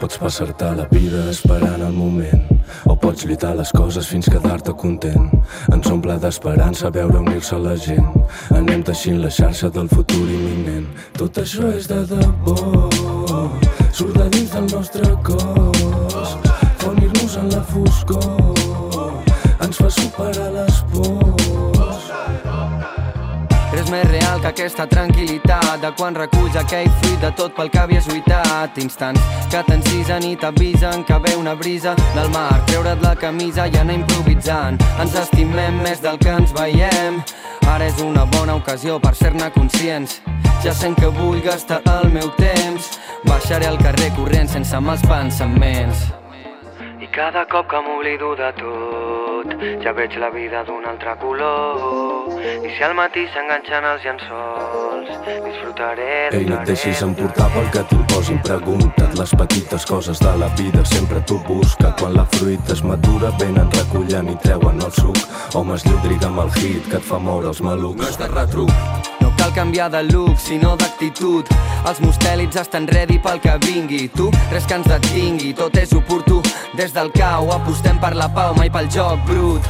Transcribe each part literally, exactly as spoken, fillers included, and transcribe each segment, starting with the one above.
Pots passar-te la vida esperant el moment, o pots lluitar les coses fins quedar-te content. Ens omple d'esperança veure unir-se la gent. Anem teixint la xarxa del futur imminent. Tot això és de debò, surt de dins del nostre cos, fa unir-nos en la foscor, ens fa superar les pors. Res més real que aquesta tranquil·litat de quan reculls aquell fruit de tot pel que havies lluitat. Instants que t'encisen i t'avisen que ve una brisa del mar, treure't la camisa i anar improvisant. Ens estimem més del que ens veiem, ara és una bona ocasió per ser-ne conscients. Ja sent que vull gastar el meu temps, baixaré al carrer corrent sense mals pensaments. I cada cop que m'oblido de tot, ja veig la vida d'un altre color. I si al matí s'enganxen els llençols, disfrutaré de... Ei, no et deixis emportar pel que t'imposin, pregunta't. Les petites coses de la vida sempre t'ho busca. Quan la fruita es madura venen recullant i treuen el suc. Homes lludriga amb el hit que et fa moure els malucs. No és de retruc. No cal canviar de look, sinó d'actitud. Els mustèlids estan ready pel que vingui. Tu, res que ens detingui, tot és oportú. Des del cau apostem per la pau, mai pel joc brut.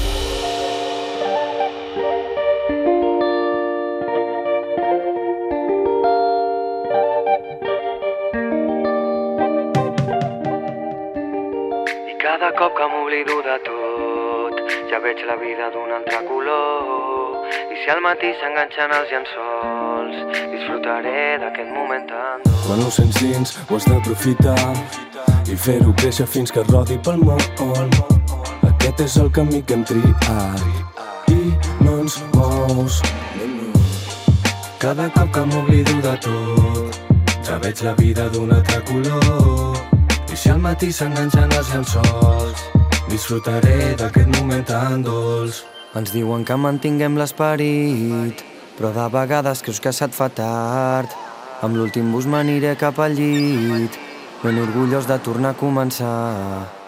I cada cop que m'oblido de tot, ja veig la vida d'un altre color. I si al matí s'enganxen els llençols, disfrutaré d'aquest moment tan dolç. Quan ho sents dins ho has d'aprofitar i fer-ho créixer fins que rodi pel món. Aquest és el camí que hem triat i no ens mous. Cada cop que m'oblido de tot, ja veig la vida d'un altre color. I si al matí s'enganxen els llençols, disfrutaré d'aquest moment tan dolç. Ens diuen que mantinguem l'esperit, però de vegades creus que se't fa tard. Amb l'últim bus m'aniré cap al llit, ben orgullós de tornar a començar.